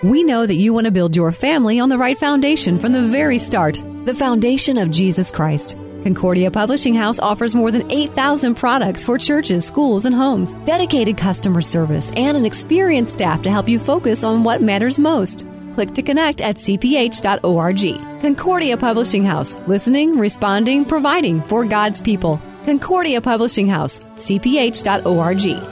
We know that you want to build your family on the right foundation from the very start, the foundation of Jesus Christ. Concordia Publishing House offers more than 8,000 products for churches, schools, and homes, dedicated customer service, and an experienced staff to help you focus on what matters most. Click to connect at cph.org. Concordia Publishing House, listening, responding, providing for God's people. Concordia Publishing House, cph.org.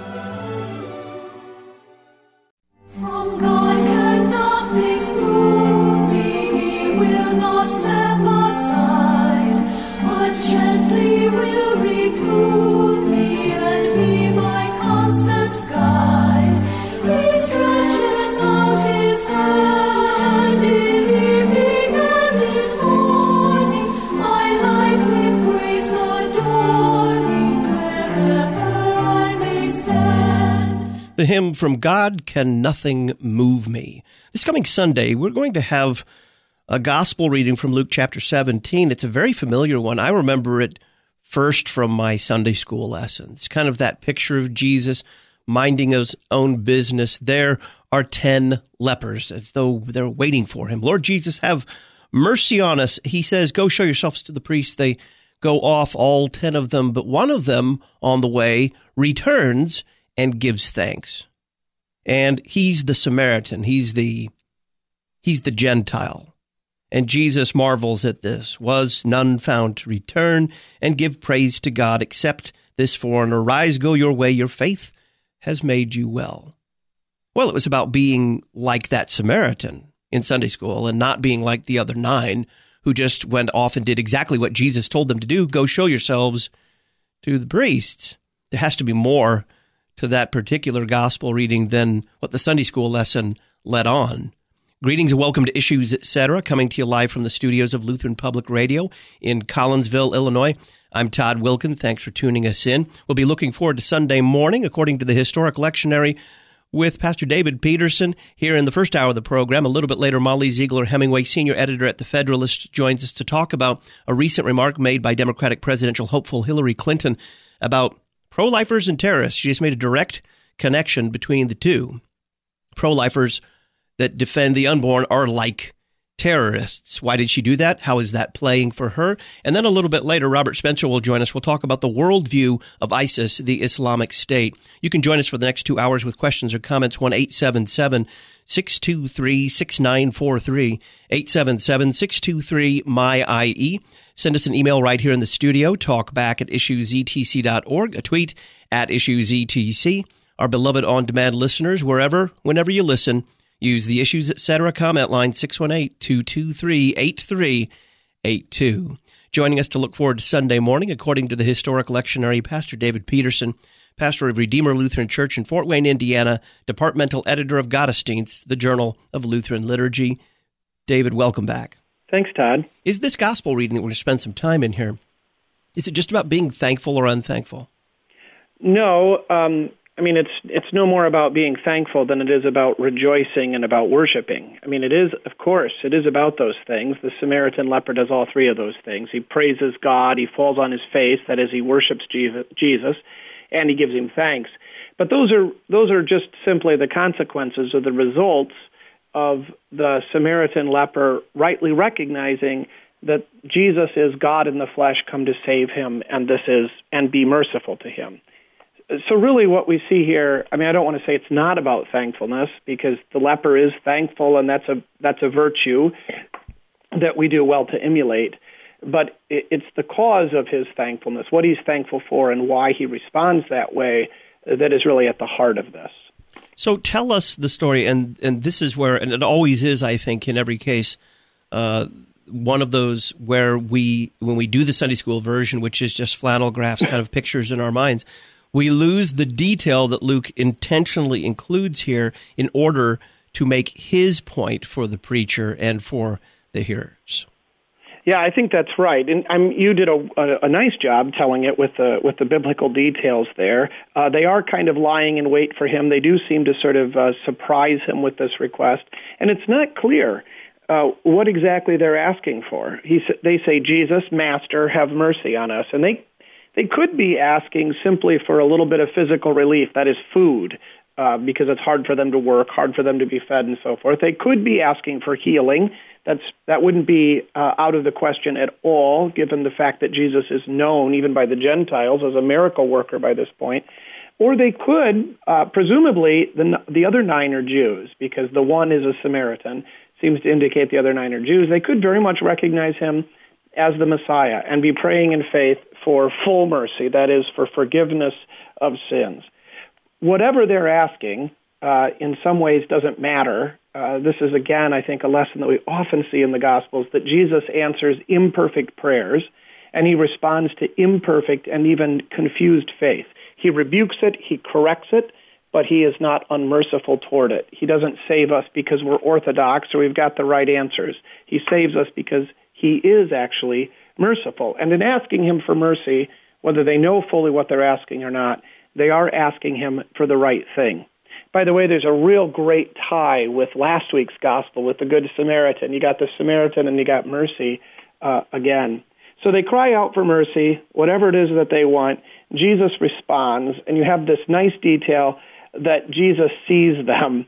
From God can nothing move me, He will not step aside, but gently will reprove me and be my constant guide. He stretches out His hand in evening and in morning, my life with grace adorning, wherever I may stand. The hymn, From God Can Nothing Move Me. This coming Sunday, we're going to have a gospel reading from Luke chapter 17. It's a very familiar one. I remember it first from my Sunday school lesson. It's kind of that picture of Jesus minding his own business. There are 10 lepers, as though they're waiting for him. Lord Jesus, have mercy on us. He says, go show yourselves to the priests. They go off, all 10 of them, but one of them on the way returns and gives thanks. And he's the Samaritan. He's the Gentile. And Jesus marvels at this. Was none found to return and give praise to God except this foreigner? Rise, go your way. Your faith has made you well. Well, it was about being like that Samaritan in Sunday school and not being like the other 9 who just went off and did exactly what Jesus told them to do. Go show yourselves to the priests. There has to be more to that particular gospel reading than what the Sunday school lesson led on. Greetings and welcome to Issues, Etc., coming to you live from the studios of Lutheran Public Radio in Collinsville, Illinois. I'm Todd Wilkin. Thanks for tuning us in. We'll be looking forward to Sunday morning, according to the Historic Lectionary, with Pastor David Peterson here in the first hour of the program. A little bit later, Molly Ziegler-Hemingway, senior editor at The Federalist, joins us to talk about a recent remark made by Democratic presidential hopeful Hillary Clinton about pro-lifers and terrorists. She just made a direct connection between the two. Pro-lifers that defend the unborn are like terrorists. Why did she do that? How is that playing for her? And then a little bit later, Robert Spencer will join us. We'll talk about the worldview of ISIS, the Islamic State. You can join us for the next 2 hours with questions or comments, 1-877-623-6943, 877-623-MY-IE. Send us an email right here in the studio, talkback@issuesetc.org, a tweet @issuesetc. Our beloved on-demand listeners, whenever you listen, use the Issues Etc. comment line 618-223-8382. Joining us to look forward to Sunday morning, according to the Historic Lectionary, Pastor David Peterson, pastor of Redeemer Lutheran Church in Fort Wayne, Indiana, departmental editor of Gottesdienst, the Journal of Lutheran Liturgy. David, welcome back. Thanks, Todd. Is this gospel reading that we're going to spend some time in here, is it just about being thankful or unthankful? No, it's no more about being thankful than it is about rejoicing and about worshiping. It is, of course, it is about those things. The Samaritan leper does all 3 of those things. He praises God, he falls on his face, that is, he worships Jesus, and he gives him thanks. But those are just simply the consequences or the results of the Samaritan leper rightly recognizing that Jesus is God in the flesh come to save him, and be merciful to him. So really what we see here, I don't want to say it's not about thankfulness, because the leper is thankful, and that's a virtue that we do well to emulate. But it's the cause of his thankfulness, what he's thankful for and why he responds that way, that is really at the heart of this. So tell us the story, and this is where, and it always is, I think, in every case, one of those where when we do the Sunday school version, which is just flannel graphs, kind of pictures in our minds, we lose the detail that Luke intentionally includes here in order to make his point for the preacher and for the hearers. Yeah, I think that's right, and you did a nice job telling it with the biblical details there. They are kind of lying in wait for him. They do seem to sort of surprise him with this request, and it's not clear what exactly they're asking for. They say, "Jesus, Master, have mercy on us," and they could be asking simply for a little bit of physical relief, that is food, because it's hard for them to work, hard for them to be fed, and so forth. They could be asking for healing. That wouldn't be out of the question at all, given the fact that Jesus is known, even by the Gentiles, as a miracle worker by this point. Or they could, presumably, the other 9 are Jews, because the one is a Samaritan, seems to indicate the other 9 are Jews. They could very much recognize him as the Messiah and be praying in faith for full mercy, that is, for forgiveness of sins. Whatever they're asking, in some ways doesn't matter. This is, again, I think, a lesson that we often see in the Gospels, that Jesus answers imperfect prayers, and he responds to imperfect and even confused faith. He rebukes it, he corrects it, but he is not unmerciful toward it. He doesn't save us because we're orthodox or we've got the right answers. He saves us because he is actually merciful. And in asking him for mercy, whether they know fully what they're asking or not, they are asking him for the right thing. By the way, there's a real great tie with last week's gospel, with the Good Samaritan. You got the Samaritan and you got mercy again. So they cry out for mercy, whatever it is that they want. Jesus responds, and you have this nice detail that Jesus sees them,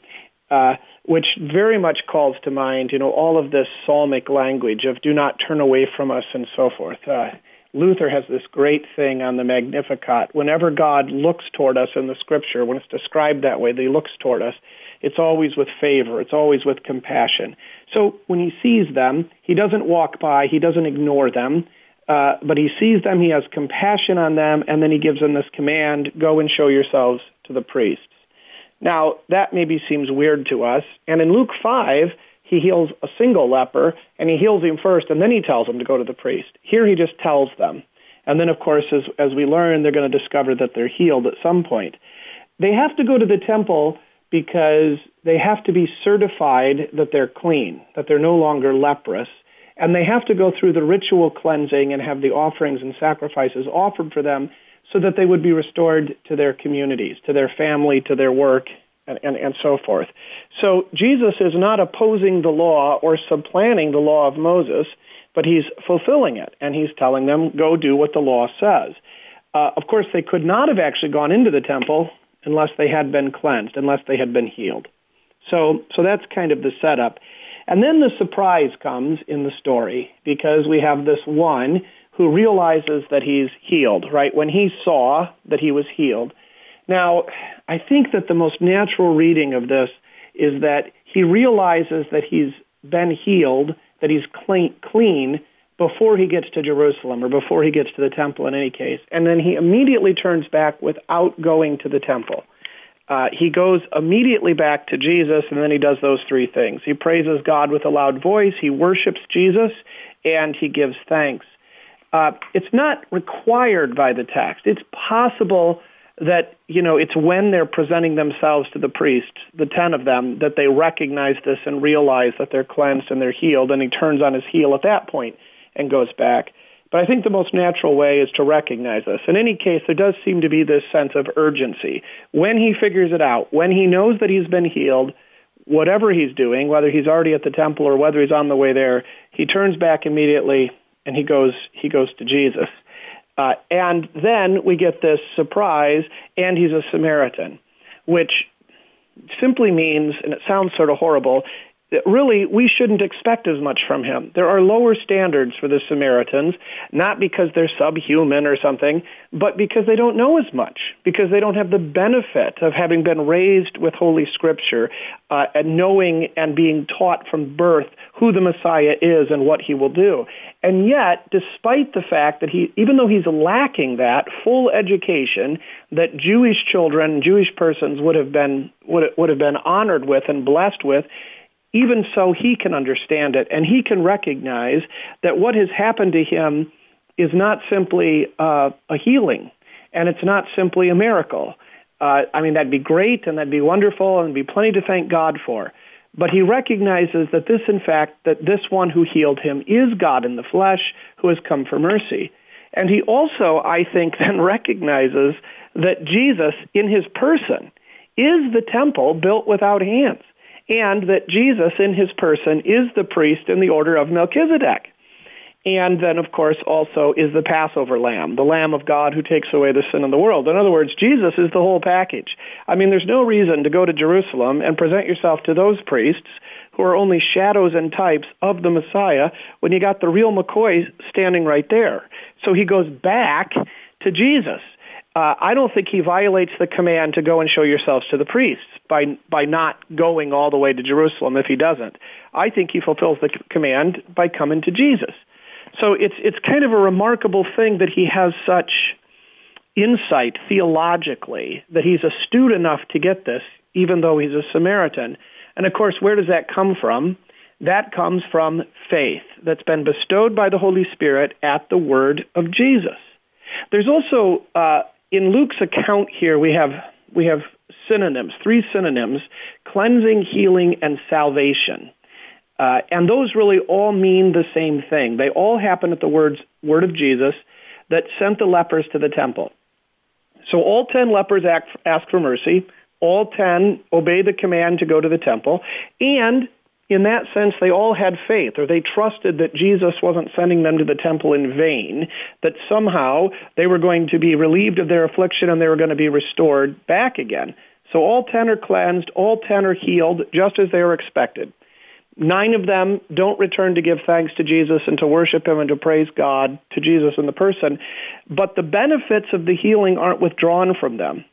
which very much calls to mind, all of this psalmic language of do not turn away from us and so forth. Luther has this great thing on the Magnificat. Whenever God looks toward us in the Scripture, when it's described that way, that he looks toward us, it's always with favor. It's always with compassion. So when he sees them, he doesn't walk by. He doesn't ignore them. But he sees them, he has compassion on them, and then he gives them this command, go and show yourselves to the priests. Now, that maybe seems weird to us. And in Luke 5, he heals a single leper, and he heals him first, and then he tells them to go to the priest. Here he just tells them. And then, of course, as we learn, they're going to discover that they're healed at some point. They have to go to the temple because they have to be certified that they're clean, that they're no longer leprous. And they have to go through the ritual cleansing and have the offerings and sacrifices offered for them so that they would be restored to their communities, to their family, to their work, and so forth. So Jesus is not opposing the law or supplanting the law of Moses, but he's fulfilling it, and he's telling them, go do what the law says. Of course, they could not have actually gone into the temple unless they had been cleansed, unless they had been healed. So that's kind of the setup. And then the surprise comes in the story, because we have this one who realizes that he's healed, right? When he saw that he was healed. Now, I think that the most natural reading of this is that he realizes that he's been healed, that he's clean before he gets to Jerusalem, or before he gets to the temple in any case. And then he immediately turns back without going to the temple. He goes immediately back to Jesus, and then he does those 3 things. He praises God with a loud voice, he worships Jesus, and he gives thanks. It's not required by the text. It's possible that, it's when they're presenting themselves to the priest, the 10 of them, that they recognize this and realize that they're cleansed and they're healed, and he turns on his heel at that point and goes back. But I think the most natural way is to recognize this. In any case, there does seem to be this sense of urgency. When he figures it out, when he knows that he's been healed, whatever he's doing, whether he's already at the temple or whether he's on the way there, he turns back immediately and he goes to Jesus. And then we get this surprise, and he's a Samaritan, which simply means, and it sounds sort of horrible, that really we shouldn't expect as much from him. There are lower standards for the Samaritans, not because they're subhuman or something, but because they don't know as much, because they don't have the benefit of having been raised with Holy Scripture and knowing and being taught from birth who the Messiah is and what he will do. And yet, despite the fact that even though he's lacking that full education that Jewish children, Jewish persons would have been honored with and blessed with, even so, he can understand it, and he can recognize that what has happened to him is not simply a healing, and it's not simply a miracle. That'd be great, and that'd be wonderful, and there'd be plenty to thank God for. But he recognizes that this one who healed him is God in the flesh, who has come for mercy. And he also, I think, then recognizes that Jesus, in his person, is the temple built without hands, and that Jesus in his person is the priest in the order of Melchizedek. And then, of course, also is the Passover lamb, the Lamb of God who takes away the sin of the world. In other words, Jesus is the whole package. I mean, there's no reason to go to Jerusalem and present yourself to those priests who are only shadows and types of the Messiah when you got the real McCoy standing right there. So he goes back to Jesus. I don't think he violates the command to go and show yourselves to the priests by not going all the way to Jerusalem if he doesn't. I think he fulfills the command by coming to Jesus. So it's kind of a remarkable thing that he has such insight theologically, that he's astute enough to get this, even though he's a Samaritan. And of course, where does that come from? That comes from faith that's been bestowed by the Holy Spirit at the word of Jesus. There's also, in Luke's account here, we have synonyms, 3 synonyms: cleansing, healing, and salvation. And those really all mean the same thing. They all happen at the word of Jesus that sent the lepers to the temple. So all 10 lepers ask for mercy. All 10 obey the command to go to the temple. And in that sense, they all had faith, or they trusted that Jesus wasn't sending them to the temple in vain, that somehow they were going to be relieved of their affliction and they were going to be restored back again. So all 10 are cleansed, all 10 are healed, just as they were expected. 9 of them don't return to give thanks to Jesus and to worship him and to praise God, to Jesus in the person, but the benefits of the healing aren't withdrawn from them.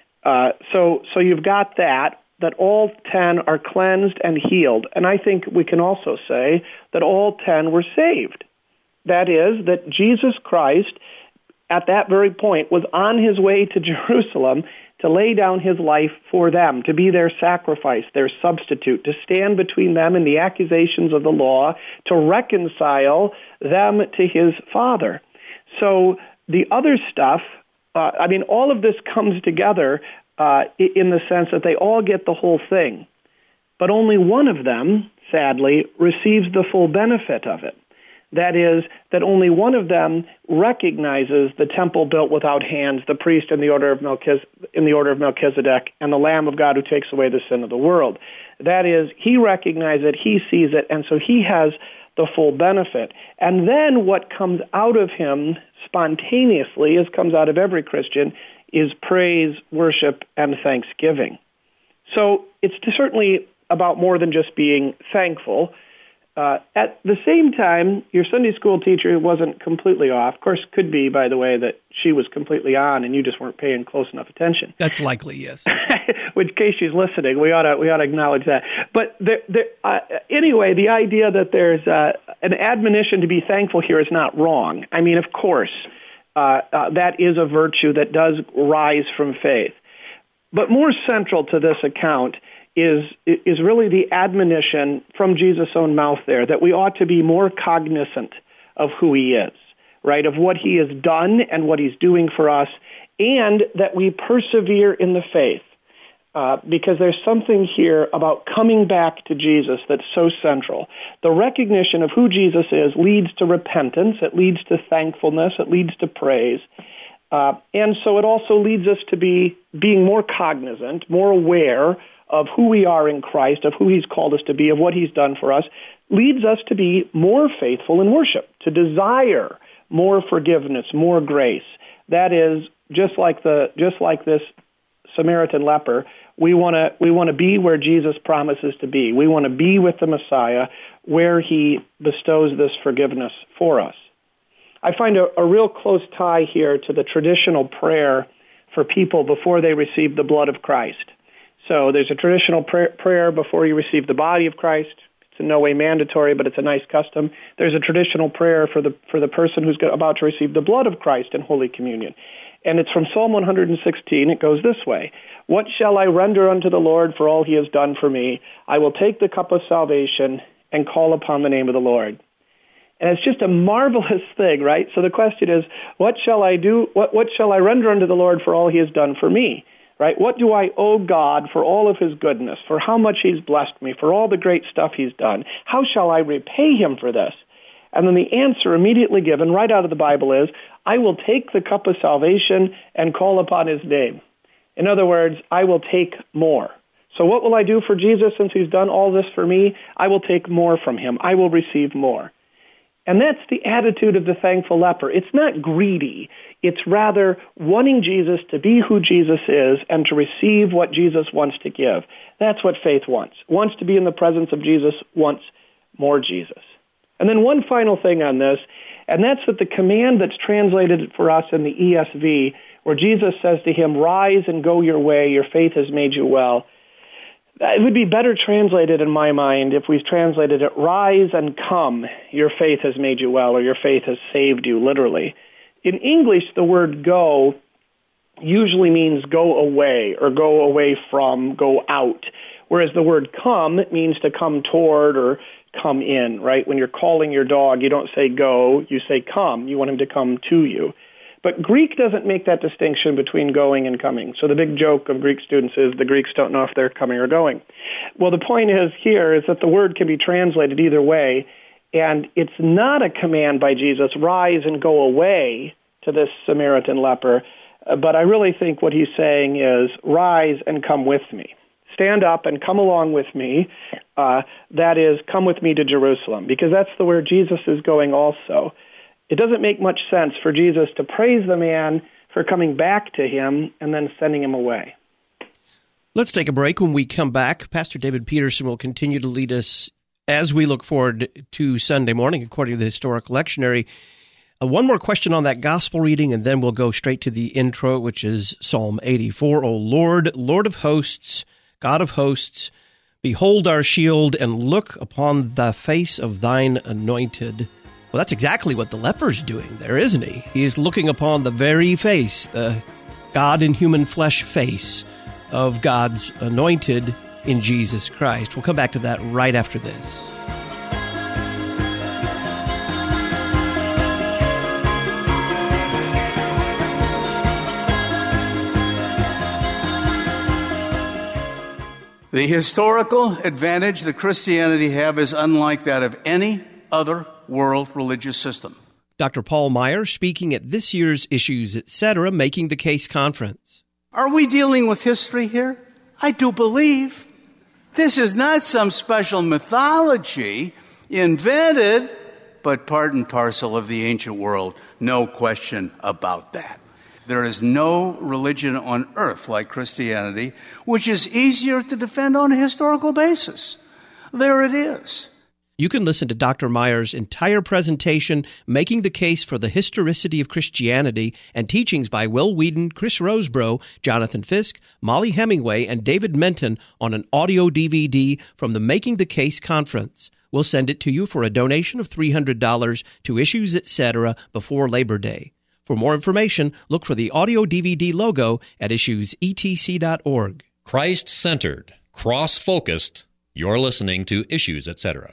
So you've got that all 10 are cleansed and healed. And I think we can also say that all 10 were saved. That is, that Jesus Christ, at that very point, was on his way to Jerusalem to lay down his life for them, to be their sacrifice, their substitute, to stand between them and the accusations of the law, to reconcile them to his Father. So the other stuff, all of this comes together in the sense that they all get the whole thing. But only one of them, sadly, receives the full benefit of it. That is, that only one of them recognizes the temple built without hands, the priest in the order of Melchizedek, and the Lamb of God who takes away the sin of the world. That is, he recognizes it, he sees it, and so he has the full benefit. And then what comes out of him spontaneously, as comes out of every Christian, is praise, worship, and thanksgiving. So it's certainly about more than just being thankful. At the same time, your Sunday school teacher wasn't completely off. Of course, could be, by the way, that she was completely on and you just weren't paying close enough attention. That's likely, yes. In case she's listening, we ought to acknowledge that. But anyway, the idea that there's an admonition to be thankful here is not wrong. I mean, of course, that is a virtue that does rise from faith. But more central to this account is really the admonition from Jesus' own mouth there, that we ought to be more cognizant of who he is, right, of what he has done and what he's doing for us, and that we persevere in the faith, because there's something here about coming back to Jesus that's so central. The recognition of who Jesus is leads to repentance, it leads to thankfulness, it leads to praise, and so it also leads us to being more cognizant, more aware of who we are in Christ, of who he's called us to be, of what he's done for us, leads us to be more faithful in worship, to desire more forgiveness, more grace. That is, just like this Samaritan leper, we want to be where Jesus promises to be. We want to be with the Messiah, where he bestows this forgiveness for us. I find a real close tie here to the traditional prayer for people before they receive the blood of Christ. So there's a traditional prayer before you receive the body of Christ. It's in no way mandatory, but it's a nice custom. There's a traditional prayer for the person who's about to receive the blood of Christ in Holy Communion. And it's from Psalm 116. It goes this way: "What shall I render unto the Lord for all he has done for me? I will take the cup of salvation and call upon the name of the Lord." And it's just a marvelous thing, right? So the question is, what shall I do? What shall I render unto the Lord for all he has done for me? Right? What do I owe God for all of his goodness, for how much he's blessed me, for all the great stuff he's done? How shall I repay him for this? And then the answer immediately given right out of the Bible is, I will take the cup of salvation and call upon his name. In other words, I will take more. So what will I do for Jesus since he's done all this for me? I will take more from him. I will receive more. And that's the attitude of the thankful leper. It's not greedy. It's rather wanting Jesus to be who Jesus is and to receive what Jesus wants to give. That's what faith wants. Wants to be in the presence of Jesus, wants more Jesus. And then one final thing on this, and that's that the command that's translated for us in the ESV, where Jesus says to him, "Rise and go your way, your faith has made you well." It would be better translated in my mind if we translated it, "Rise and come, your faith has made you well," or "your faith has saved you," literally. In English, the word go usually means go away, or go away from, go out, whereas the word come means to come toward or come in, right? When you're calling your dog, you don't say go, you say come. You want him to come to you. But Greek doesn't make that distinction between going and coming. So the big joke of Greek students is the Greeks don't know if they're coming or going. Well, the point is here is that the word can be translated either way, and it's not a command by Jesus, rise and go away to this Samaritan leper, but I really think what he's saying is rise and come with me. Stand up and come along with me. That is, come with me to Jerusalem, because that's where Jesus is going also. It doesn't make much sense for Jesus to praise the man for coming back to him and then sending him away. Let's take a break. When we come back, Pastor David Peterson will continue to lead us as we look forward to Sunday morning, according to the Historic Lectionary. One more question on that gospel reading, and then we'll go straight to the intro, which is Psalm 84. O Lord, Lord of hosts, God of hosts, behold our shield, and look upon the face of thine anointed. Well, that's exactly what the leper's doing there, isn't he? He is looking upon the very face, the God in human flesh face of God's anointed in Jesus Christ. We'll come back to that right after this. The historical advantage that Christianity have is unlike that of any other world religious system. Dr. Paul Meyer speaking at this year's Issues Etc. Making the Case Conference. Are we dealing with history here? I do believe. This is not some special mythology invented, but part and parcel of the ancient world. No question about that. There is no religion on earth like Christianity, which is easier to defend on a historical basis. There it is. You can listen to Dr. Meyer's entire presentation, Making the Case for the Historicity of Christianity, and teachings by Will Whedon, Chris Rosebrough, Jonathan Fisk, Molly Hemingway, and David Menton on an audio DVD from the Making the Case Conference. We'll send it to you for a donation of $300 to Issues Etc. before Labor Day. For more information, look for the audio DVD logo at issuesetc.org. Christ-centered, cross-focused, you're listening to Issues Etc.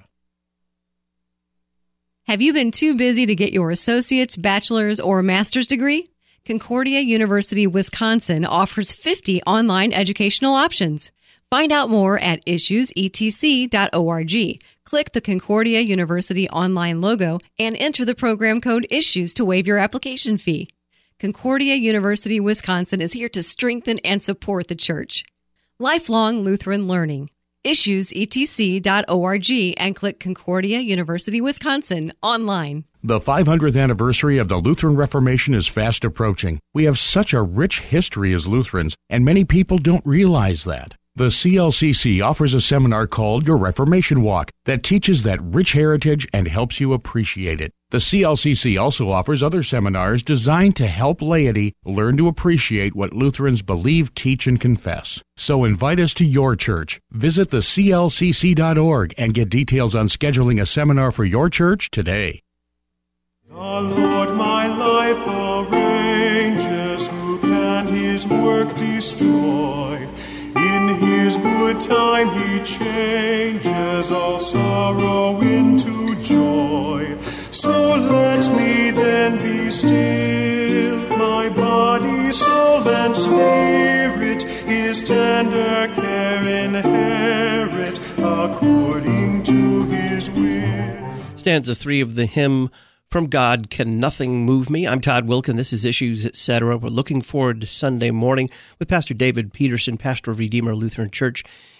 Have you been too busy to get your associate's, bachelor's, or master's degree? Concordia University, Wisconsin offers 50 online educational options. Find out more at issuesetc.org. Click the Concordia University online logo and enter the program code ISSUES to waive your application fee. Concordia University, Wisconsin is here to strengthen and support the church. Lifelong Lutheran learning. issuesetc.org and click Concordia University, Wisconsin online. The 500th anniversary of the Lutheran Reformation is fast approaching. We have such a rich history as Lutherans, and many people don't realize that. The CLCC offers a seminar called Your Reformation Walk that teaches that rich heritage and helps you appreciate it. The CLCC also offers other seminars designed to help laity learn to appreciate what Lutherans believe, teach, and confess. So invite us to your church. Visit theclcc.org and get details on scheduling a seminar for your church today. The Lord my life arranges, who can his work destroy? In his good time he changes all sorrow into joy. So let me then be still, my body, soul, and spirit, his tender care inherit, according to his will. Stanza 3 of the hymn, From God Can Nothing Move Me. I'm Todd Wilkin. This is Issues Etc. We're looking forward to Sunday morning with Pastor David Peterson, pastor of Redeemer Lutheran Church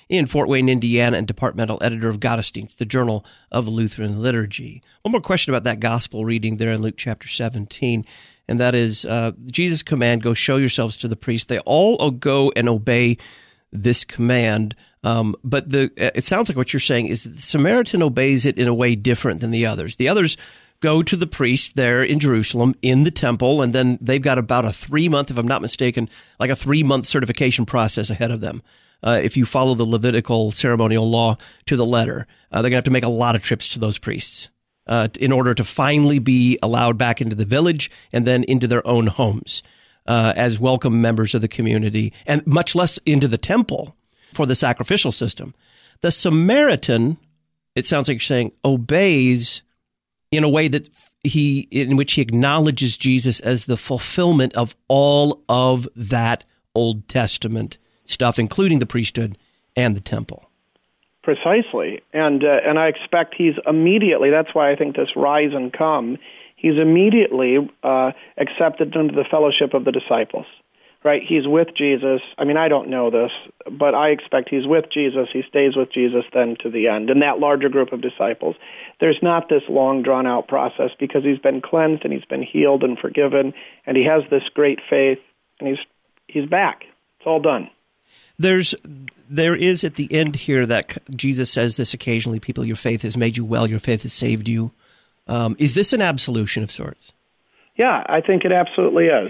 in Fort Wayne, Indiana, and departmental editor of Gottesdienst, the Journal of Lutheran Liturgy. One more question about that gospel reading there in Luke chapter 17, and that is Jesus' command, go show yourselves to the priest. They all go and obey this command, but it sounds like what you're saying is that the Samaritan obeys it in a way different than the others. The others go to the priest there in Jerusalem in the temple, and then they've got about a 3-month, if I'm not mistaken, like a 3-month certification process ahead of them. If you follow the Levitical ceremonial law to the letter, they're going to have to make a lot of trips to those priests in order to finally be allowed back into the village and then into their own homes as welcome members of the community, and much less into the temple for the sacrificial system. The Samaritan, it sounds like you're saying, obeys in a way that in which he acknowledges Jesus as the fulfillment of all of that Old Testament stuff, including the priesthood and the temple. Precisely, and I expect he's immediately. That's why I think this rise and come. He's immediately accepted into the fellowship of the disciples. Right? He's with Jesus. I mean, I don't know this, but I expect he's with Jesus. He stays with Jesus then to the end. In that larger group of disciples, there's not this long, drawn-out process because he's been cleansed and he's been healed and forgiven, and he has this great faith, and he's back. It's all done. There is at the end here that Jesus says this occasionally, people, your faith has made you well, your faith has saved you. Is this an absolution of sorts? Yeah, I think it absolutely is.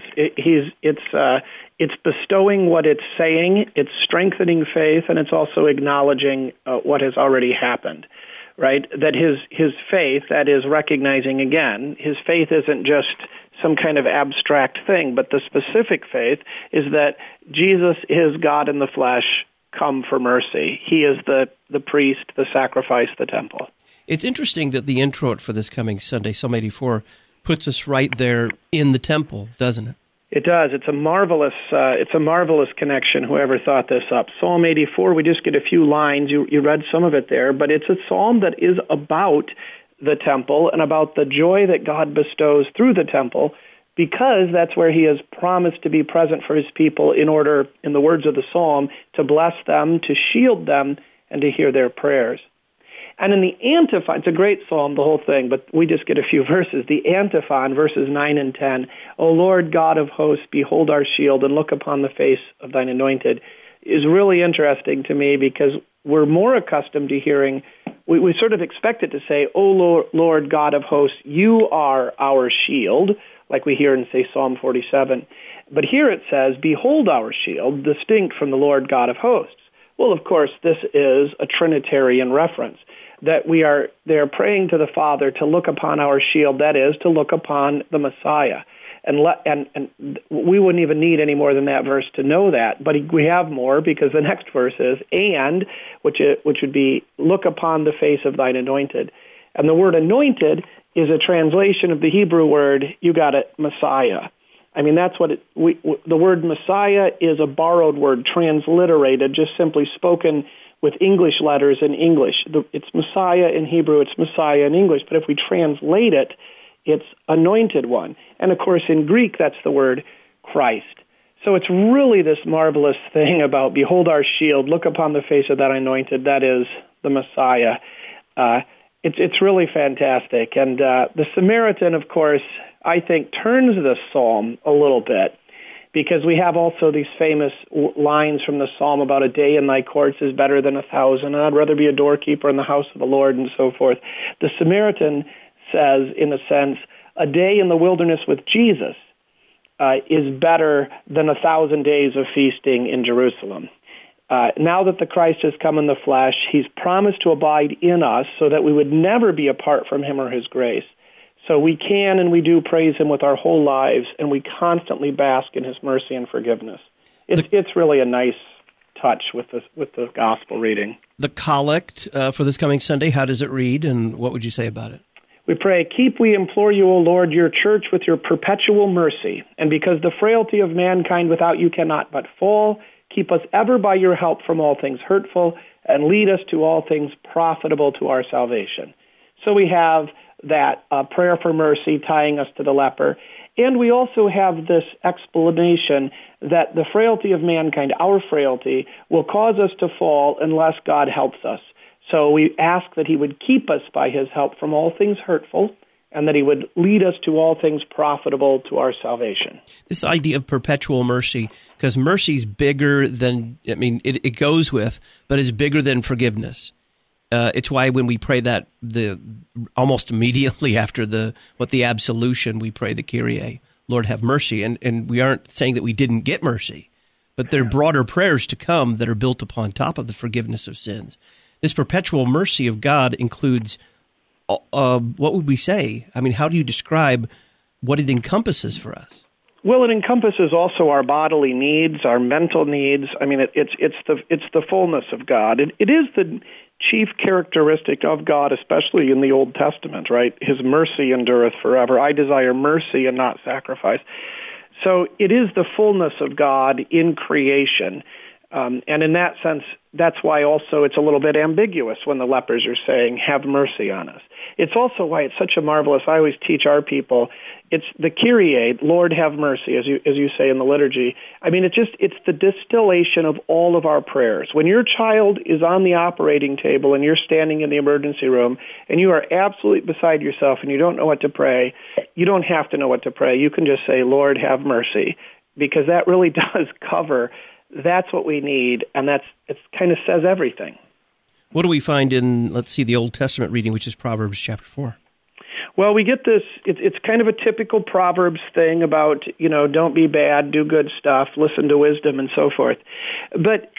It's bestowing what it's saying, it's strengthening faith, and it's also acknowledging what has already happened, right? That his faith, that is recognizing again, his faith isn't just some kind of abstract thing, but the specific faith is that Jesus is God in the flesh, come for mercy. He is the priest, the sacrifice, the temple. It's interesting that the introit for this coming Sunday, Psalm 84, puts us right there in the temple, doesn't it? It does. It's a marvelous connection, whoever thought this up. Psalm 84, we just get a few lines. You read some of it there, but it's a psalm that is about the temple and about the joy that God bestows through the temple, because that's where he has promised to be present for his people in order, in the words of the psalm, to bless them, to shield them, and to hear their prayers. And in the antiphon, it's a great psalm, the whole thing, but we just get a few verses. The antiphon, verses 9 and 10, O Lord God of hosts, behold our shield and look upon the face of thine anointed, is really interesting to me because we're more accustomed to hearing, we sort of expect it to say, O Lord God of hosts, you are our shield, like we hear in, say, Psalm 47. But here it says, behold our shield, distinct from the Lord God of hosts. Well, of course, this is a Trinitarian reference, that they're praying to the Father to look upon our shield, that is, to look upon the Messiah. And we wouldn't even need any more than that verse to know that, but we have more because the next verse is, and, which would be, look upon the face of thine anointed. And the word anointed is a translation of the Hebrew word, you got it, Messiah. I mean, that's what the word Messiah is a borrowed word, transliterated, just simply spoken with English letters in English. It's Messiah in Hebrew, it's Messiah in English, but if we translate it, it's anointed one. And of course, in Greek, that's the word Christ. So it's really this marvelous thing about, behold our shield, look upon the face of that anointed, that is the Messiah. It's really fantastic. And the Samaritan, of course, I think turns this psalm a little bit, because we have also these famous lines from the psalm about a day in thy courts is better than 1,000, and I'd rather be a doorkeeper in the house of the Lord, and so forth. The Samaritan says, in a sense, a day in the wilderness with Jesus is better than 1,000 days of feasting in Jerusalem. Now that the Christ has come in the flesh, he's promised to abide in us so that we would never be apart from him or his grace. So we can and we do praise him with our whole lives, and we constantly bask in his mercy and forgiveness. It's really a nice touch with the gospel reading. The collect for this coming Sunday, how does it read, and what would you say about it? We pray, keep, we implore you, O Lord, your church with your perpetual mercy, and because the frailty of mankind without you cannot but fall, keep us ever by your help from all things hurtful, and lead us to all things profitable to our salvation. So we have that prayer for mercy tying us to the leper, And we also have this explanation that the frailty of mankind, our frailty, will cause us to fall unless God helps us. So we ask that he would keep us by his help from all things hurtful, and that he would lead us to all things profitable to our salvation. This idea of perpetual mercy, because mercy is bigger than, it goes with, but is bigger than forgiveness. It's why when we pray that, almost immediately after the absolution, we pray the Kyrie, Lord have mercy. And we aren't saying that we didn't get mercy, but there are broader prayers to come that are built upon top of the forgiveness of sins. This perpetual mercy of God includes, what would we say? How do you describe what it encompasses for us? Well, it encompasses also our bodily needs, our mental needs. It's the fullness of God. It is the chief characteristic of God, especially in the Old Testament, right? His mercy endureth forever. I desire mercy and not sacrifice. So it is the fullness of God in creation. And in that sense, that's why also it's a little bit ambiguous when the lepers are saying, have mercy on us. It's also why it's such a marvelous, I always teach our people, it's the Kyrie, Lord have mercy, as you say in the liturgy. It's the distillation of all of our prayers. When your child is on the operating table and you're standing in the emergency room and you are absolutely beside yourself and you don't know what to pray, you don't have to know what to pray. You can just say, Lord have mercy, because that really does cover. That's what we need, and it kind of says everything. What do we find in, let's see, the Old Testament reading, which is Proverbs chapter 4? Well, we get this, it's kind of a typical Proverbs thing about, don't be bad, do good stuff, listen to wisdom, and so forth. But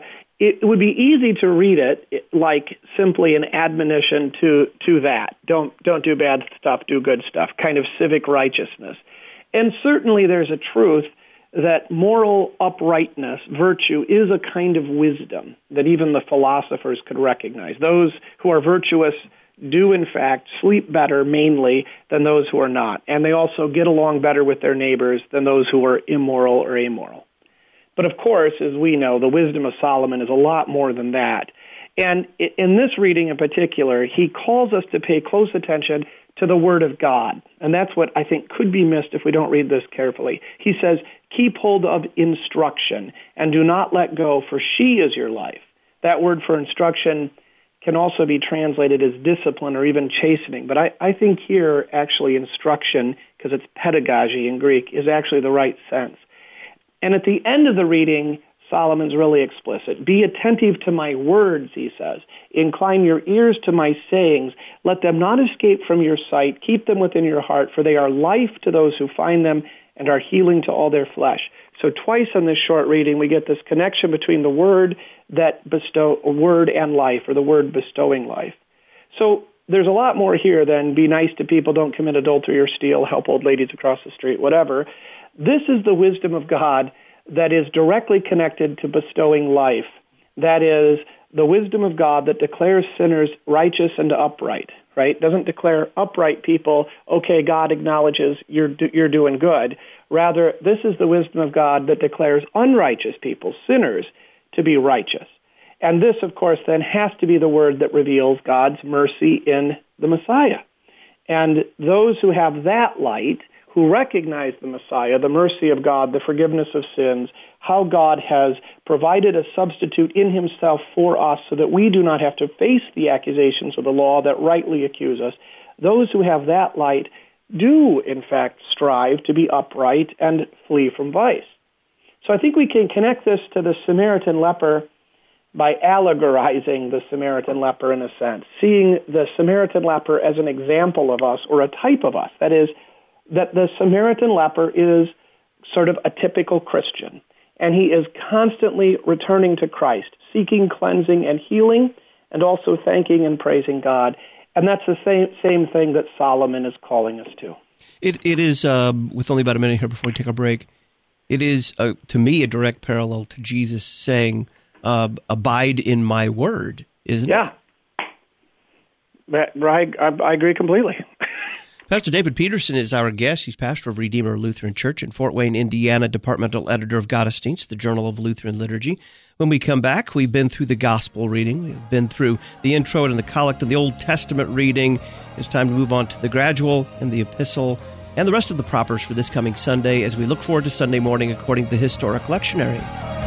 it would be easy to read it like simply an admonition to that. Don't do bad stuff, do good stuff, kind of civic righteousness. And certainly there's a truth that moral uprightness, virtue, is a kind of wisdom that even the philosophers could recognize. Those who are virtuous do, in fact, sleep better mainly than those who are not. And they also get along better with their neighbors than those who are immoral or amoral. But of course, as we know, the wisdom of Solomon is a lot more than that. And in this reading in particular, he calls us to pay close attention to the Word of God. And that's what I think could be missed if we don't read this carefully. He says, keep hold of instruction and do not let go, for she is your life. That word for instruction can also be translated as discipline or even chastening. But I think here, actually, instruction, because it's pedagogy in Greek, is actually the right sense. And at the end of the reading, Solomon's really explicit. Be attentive to my words, he says. Incline your ears to my sayings. Let them not escape from your sight. Keep them within your heart, for they are life to those who find them and are healing to all their flesh. So twice in this short reading, we get this connection between the word word and life, or the word bestowing life. So there's a lot more here than be nice to people, don't commit adultery or steal, help old ladies across the street, whatever. This is the wisdom of God that is directly connected to bestowing life. That is the wisdom of God that declares sinners righteous and upright, right? Doesn't declare upright people, okay, God acknowledges you're doing good. Rather, this is the wisdom of God that declares unrighteous people, sinners, to be righteous. And this, of course, then has to be the word that reveals God's mercy in the Messiah. And those who have that light, who recognize the Messiah, the mercy of God, the forgiveness of sins, how God has provided a substitute in himself for us so that we do not have to face the accusations of the law that rightly accuse us, those who have that light do, in fact, strive to be upright and flee from vice. So I think we can connect this to the Samaritan leper by allegorizing the Samaritan leper in a sense, seeing the Samaritan leper as an example of us or a type of us. That is, that the Samaritan leper is sort of a typical Christian, and he is constantly returning to Christ, seeking cleansing and healing, and also thanking and praising God. And that's the same thing that Solomon is calling us to. It is, with only about a minute here before we take a break, it is, to me, a direct parallel to Jesus saying, abide in my word, isn't it? Yeah. I agree completely. Pastor David Peterson is our guest. He's pastor of Redeemer Lutheran Church in Fort Wayne, Indiana, departmental editor of Gottesdienst, the Journal of Lutheran Liturgy. When we come back, we've been through the gospel reading. We've been through the intro and the collect and the Old Testament reading. It's time to move on to the gradual and the epistle. and the rest of the propers for this coming Sunday as we look forward to Sunday morning according to the Historic Lectionary.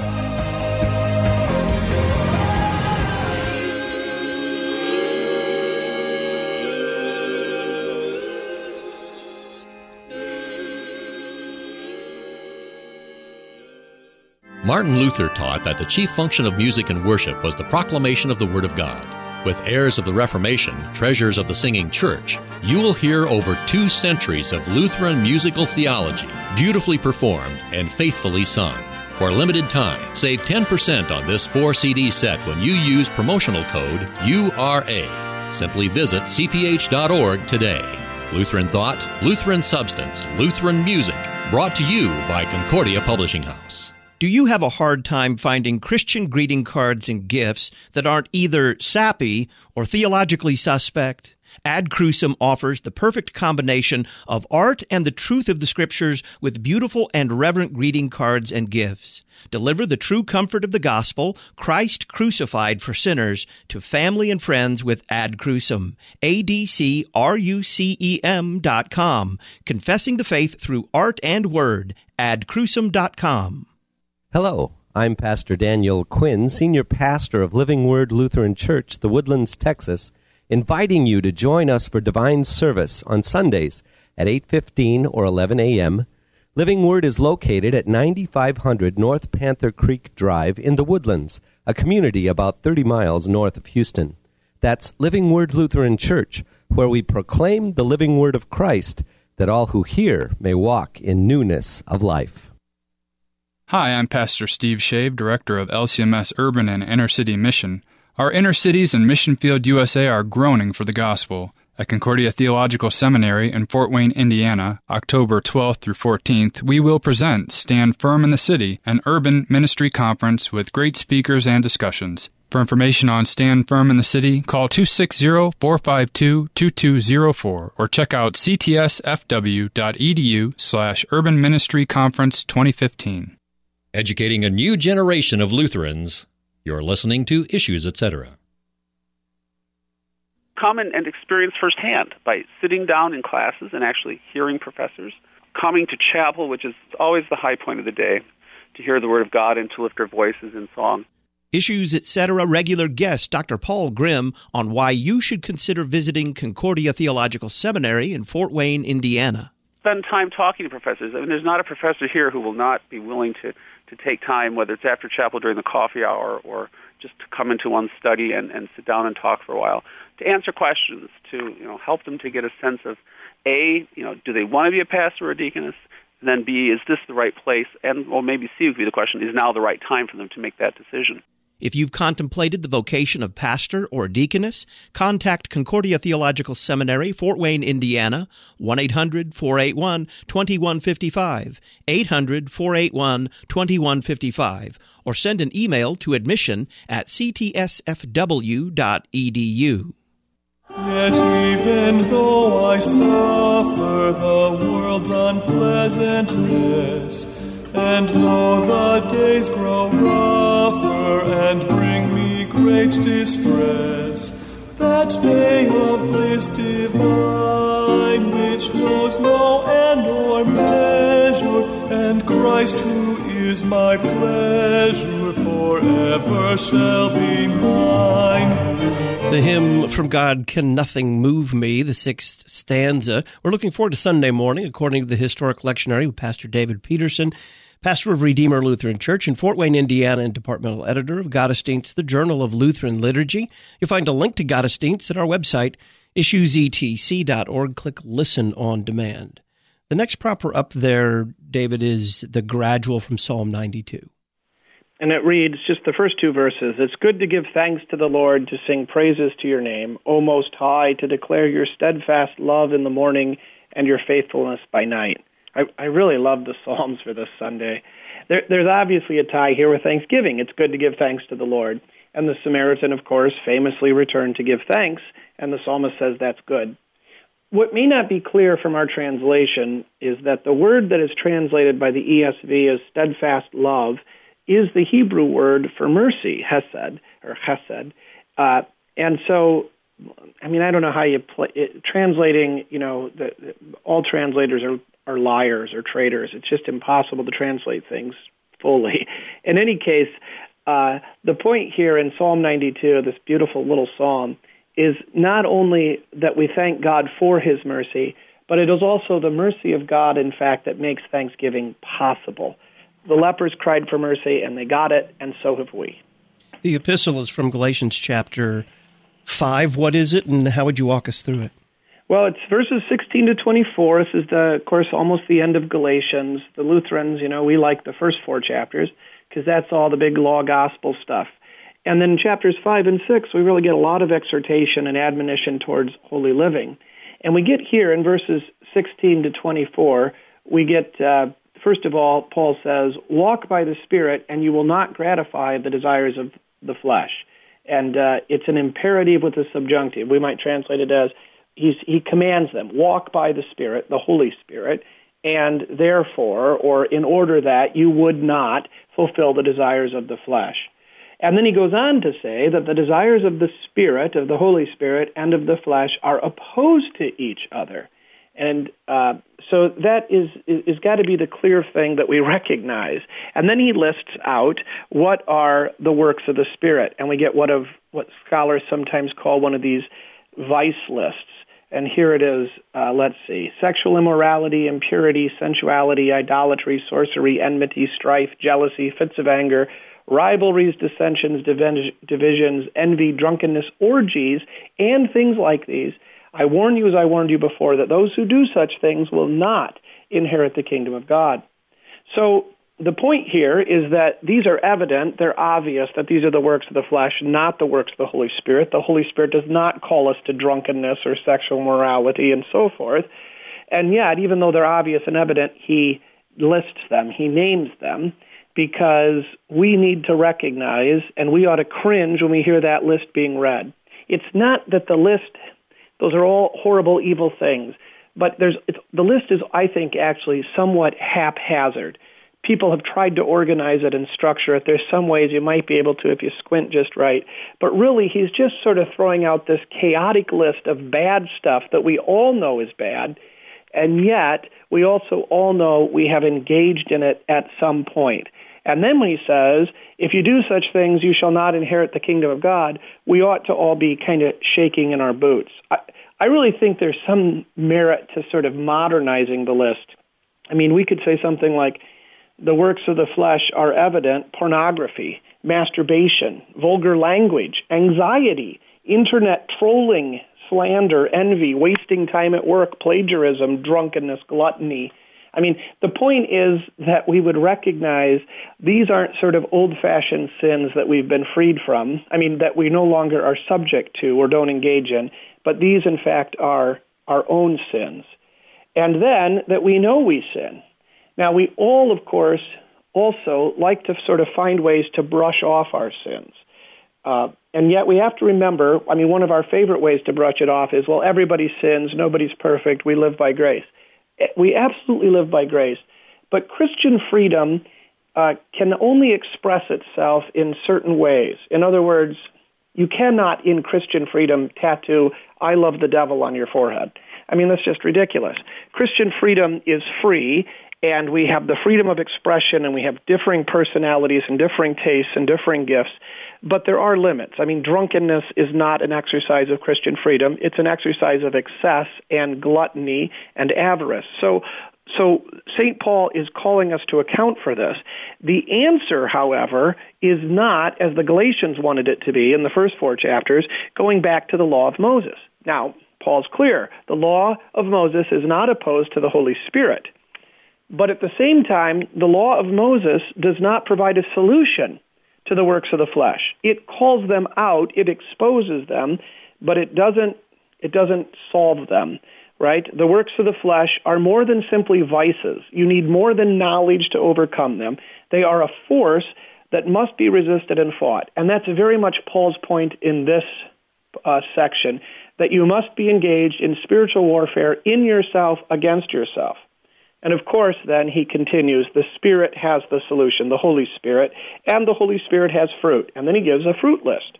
Martin Luther taught that the chief function of music and worship was the proclamation of the Word of God. With heirs of the Reformation, treasures of the singing church, you will hear over 2 centuries of Lutheran musical theology, beautifully performed and faithfully sung. For a limited time, save 10% on this 4-CD set when you use promotional code URA. Simply visit cph.org today. Lutheran Thought, Lutheran Substance, Lutheran Music, brought to you by Concordia Publishing House. Do you have a hard time finding Christian greeting cards and gifts that aren't either sappy or theologically suspect? Ad Crucem offers the perfect combination of art and the truth of the Scriptures with beautiful and reverent greeting cards and gifts. Deliver the true comfort of the gospel, Christ crucified for sinners, to family and friends with Ad Crucem. ADCRUCEM.com. Confessing the faith through art and word. AdCrucem.com. Hello, I'm Pastor Daniel Quinn, Senior Pastor of Living Word Lutheran Church, The Woodlands, Texas, inviting you to join us for divine service on Sundays at 8:15 or 11 a.m. Living Word is located at 9500 North Panther Creek Drive in The Woodlands, a community about 30 miles north of Houston. That's Living Word Lutheran Church, where we proclaim the living word of Christ, that all who hear may walk in newness of life. Hi, I'm Pastor Steve Shave, Director of LCMS Urban and Inner City Mission. Our inner cities and Mission Field, USA are groaning for the gospel. At Concordia Theological Seminary in Fort Wayne, Indiana, October 12th through 14th, we will present Stand Firm in the City, an urban ministry conference with great speakers and discussions. For information on Stand Firm in the City, call 260-452-2204 or check out ctsfw.edu/Urban Ministry Conference 2015. Educating a new generation of Lutherans. You're listening to Issues, Etc. Come and experience firsthand by sitting down in classes and actually hearing professors, coming to chapel, which is always the high point of the day, to hear the Word of God and to lift our voices in song. Issues, Etc. regular guest Dr. Paul Grimm on why you should consider visiting Concordia Theological Seminary in Fort Wayne, Indiana. Spend time talking to professors. I mean, there's not a professor here who will not be willing to take time, whether it's after chapel during the coffee hour or just to come into one's study and sit down and talk for a while, to answer questions, to help them to get a sense of, A, do they want to be a pastor or a deaconess? And then B, is this the right place? And maybe C would be the question, is now the right time for them to make that decision? If you've contemplated the vocation of pastor or deaconess, contact Concordia Theological Seminary, Fort Wayne, Indiana, 1-800-481-2155, 800-481-2155, or send an email to admission@ctsfw.edu. Yet even though I suffer the world's unpleasantness, and though the days grow rougher and bring me great distress, that day of bliss divine, which knows no end or measure, and Christ who is my pleasure forever shall be mine. The hymn From God Can Nothing Move Me, the 6th stanza. We're looking forward to Sunday morning, according to the Historic Lectionary, with Pastor David Peterson, pastor of Redeemer Lutheran Church in Fort Wayne, Indiana, and departmental editor of Gottesdienst, the Journal of Lutheran Liturgy. You'll find a link to Gottesdienst at our website, issuesetc.org. Click Listen on Demand. The next proper up there, David, is the gradual from Psalm 92. And it reads, just the first 2 verses, "It's good to give thanks to the Lord, to sing praises to your name, O Most High, to declare your steadfast love in the morning and your faithfulness by night." I really love the Psalms for this Sunday. There's obviously a tie here with Thanksgiving. It's good to give thanks to the Lord. And the Samaritan, of course, famously returned to give thanks, and the psalmist says that's good. What may not be clear from our translation is that the word that is translated by the ESV as steadfast love is the Hebrew word for mercy, hesed, or chesed. And so I mean, I don't know how you translating, all translators are liars or traitors. It's just impossible to translate things fully. In any case, the point here in Psalm 92, this beautiful little psalm, is not only that we thank God for his mercy, but it is also the mercy of God, in fact, that makes thanksgiving possible. The lepers cried for mercy, and they got it, and so have we. The epistle is from Galatians chapter 5. What is it, and how would you walk us through it? Well, it's verses 16 to 24. This is, of course, almost the end of Galatians. The Lutherans, we like the first 4 chapters because that's all the big law gospel stuff. And then in chapters 5 and 6, we really get a lot of exhortation and admonition towards holy living. And we get here in verses 16 to 24, we get, first of all, Paul says, walk by the Spirit, and you will not gratify the desires of the flesh. And it's an imperative with a subjunctive. We might translate it as, he commands them, walk by the Spirit, the Holy Spirit, and therefore, or in order that you would not fulfill the desires of the flesh. And then he goes on to say that the desires of the Spirit, of the Holy Spirit, and of the flesh are opposed to each other. And so that is got to be the clear thing that we recognize. And then he lists out what are the works of the Spirit. And we get what scholars sometimes call one of these vice lists. And here it is, let's see, sexual immorality, impurity, sensuality, idolatry, sorcery, enmity, strife, jealousy, fits of anger, rivalries, dissensions, divisions, envy, drunkenness, orgies, and things like these. I warn you, as I warned you before, that those who do such things will not inherit the kingdom of God. So the point here is that these are evident, they're obvious, that these are the works of the flesh, not the works of the Holy Spirit. The Holy Spirit does not call us to drunkenness or sexual morality and so forth. And yet, even though they're obvious and evident, he lists them, he names them, because we need to recognize, and we ought to cringe when we hear that list being read. It's not that the list, those are all horrible, evil things, but the list is, I think, actually somewhat haphazard. People have tried to organize it and structure it. There's some ways you might be able to if you squint just right. But really, he's just sort of throwing out this chaotic list of bad stuff that we all know is bad, and yet we also all know we have engaged in it at some point. And then when he says, if you do such things, you shall not inherit the kingdom of God, we ought to all be kind of shaking in our boots. I really think there's some merit to sort of modernizing the list. I mean, we could say something like, the works of the flesh are evident: pornography, masturbation, vulgar language, anxiety, internet trolling, slander, envy, wasting time at work, plagiarism, drunkenness, gluttony. I mean, the point is that we would recognize these aren't sort of old-fashioned sins that we've been freed from, that we no longer are subject to or don't engage in, but these, in fact, are our own sins. And then that we know we sin. Now, we all, of course, also like to sort of find ways to brush off our sins. And yet we have to remember, one of our favorite ways to brush it off is, well, everybody sins, nobody's perfect, we live by grace. We absolutely live by grace, but Christian freedom can only express itself in certain ways. In other words, you cannot, in Christian freedom, tattoo, I love the devil on your forehead. That's just ridiculous. Christian freedom is free, and we have the freedom of expression, and we have differing personalities and differing tastes and differing gifts, but there are limits. Drunkenness is not an exercise of Christian freedom. It's an exercise of excess and gluttony and avarice. So St. Paul is calling us to account for this. The answer, however, is not, as the Galatians wanted it to be in the first 4 chapters, going back to the law of Moses. Now, Paul's clear. The law of Moses is not opposed to the Holy Spirit. But at the same time, the law of Moses does not provide a solution to the works of the flesh. It calls them out, it exposes them, but it doesn't solve them, right? The works of the flesh are more than simply vices. You need more than knowledge to overcome them. They are a force that must be resisted and fought. And that's very much Paul's point in this section, that you must be engaged in spiritual warfare in yourself against yourself. And of course, then, he continues, the Spirit has the solution, the Holy Spirit, and the Holy Spirit has fruit. And then he gives a fruit list.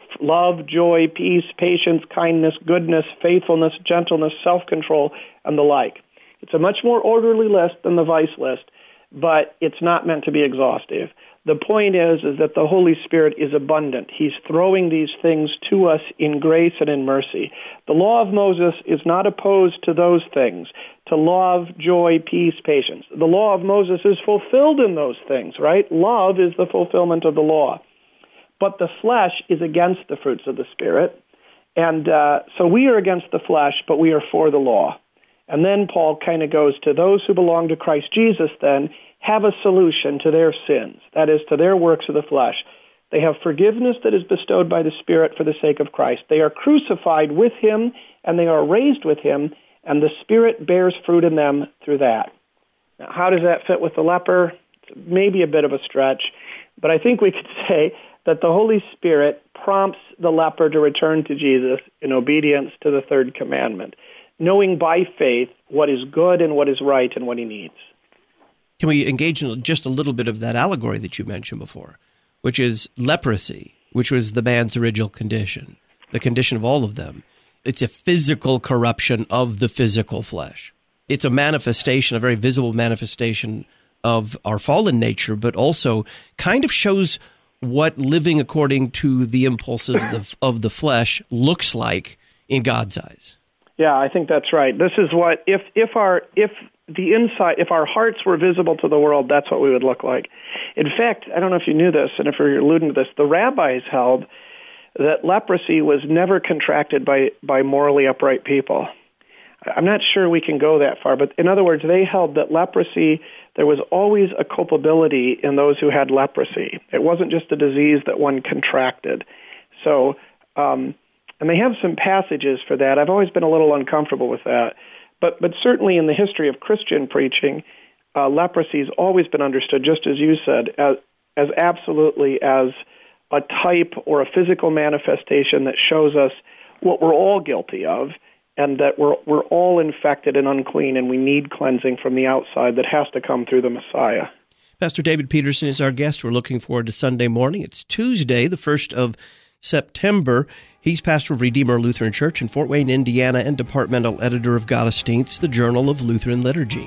love, joy, peace, patience, kindness, goodness, faithfulness, gentleness, self-control, and the like. It's a much more orderly list than the vice list, but it's not meant to be exhaustive. The point is that the Holy Spirit is abundant. He's throwing these things to us in grace and in mercy. The law of Moses is not opposed to those things, to love, joy, peace, patience. The law of Moses is fulfilled in those things, right? Love is the fulfillment of the law. But the flesh is against the fruits of the Spirit. And so we are against the flesh, but we are for the law. And then Paul kind of goes to those who belong to Christ Jesus then, have a solution to their sins, that is, to their works of the flesh. They have forgiveness that is bestowed by the Spirit for the sake of Christ. They are crucified with him, and they are raised with him, and the Spirit bears fruit in them through that. Now, how does that fit with the leper? It's maybe a bit of a stretch, but I think we could say that the Holy Spirit prompts the leper to return to Jesus in obedience to the third commandment, knowing by faith what is good and what is right and what he needs. Can we engage in just a little bit of that allegory that you mentioned before, which is leprosy, which was the man's original condition, the condition of all of them. It's a physical corruption of the physical flesh. It's a manifestation, a very visible manifestation of our fallen nature, but also kind of shows what living according to the impulses of the flesh looks like in God's eyes. Yeah, I think that's right. This is what, if our hearts were visible to the world, that's what we would look like. In fact, I don't know if you knew this, and if you're alluding to this, the rabbis held that leprosy was never contracted by morally upright people. I'm not sure we can go that far, but in other words, they held that leprosy, there was always a culpability in those who had leprosy. It wasn't just a disease that one contracted. So, and they have some passages for that. I've always been a little uncomfortable with that. But certainly in the history of Christian preaching, leprosy has always been understood, just as you said, as absolutely as a type or a physical manifestation that shows us what we're all guilty of, and that we're all infected and unclean, and we need cleansing from the outside that has to come through the Messiah. Pastor David Peterson is our guest. We're looking forward to Sunday morning. It's Tuesday, the 1st of September. He's pastor of Redeemer Lutheran Church in Fort Wayne, Indiana, and departmental editor of Gottesdienst, the Journal of Lutheran Liturgy.